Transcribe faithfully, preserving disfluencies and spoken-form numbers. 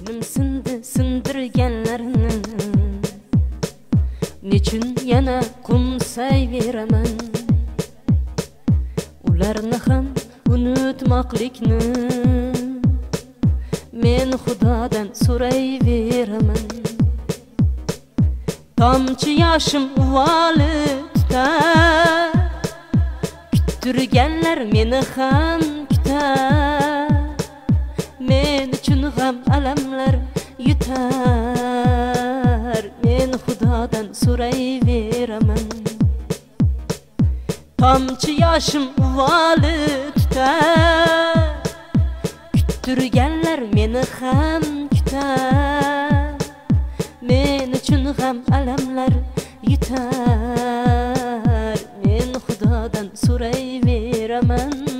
Dilim sindi sindirgenlerini, nechun yana qo'msayveraman? Ularni ham unutmoqlikni men Xudodan so'rayveraman. Tomchi yoshim uvoli tutar, kuttirganlar meni ham kutar. Men uchun g'am alamlar yutar, men Xudodan so'rayveraman. Tomchi yoshim uvoli tutar, kuttirganlar meni ham kutar. Men uchun g'am alamlar yutar, men Xudodan so'rayveraman.